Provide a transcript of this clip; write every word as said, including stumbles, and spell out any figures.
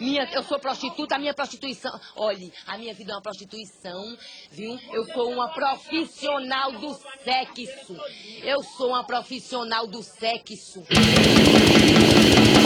Minha, eu sou prostituta, a minha prostituição... Olhe, a minha vida é uma prostituição, viu? Eu sou uma profissional do sexo. Eu sou uma profissional do sexo.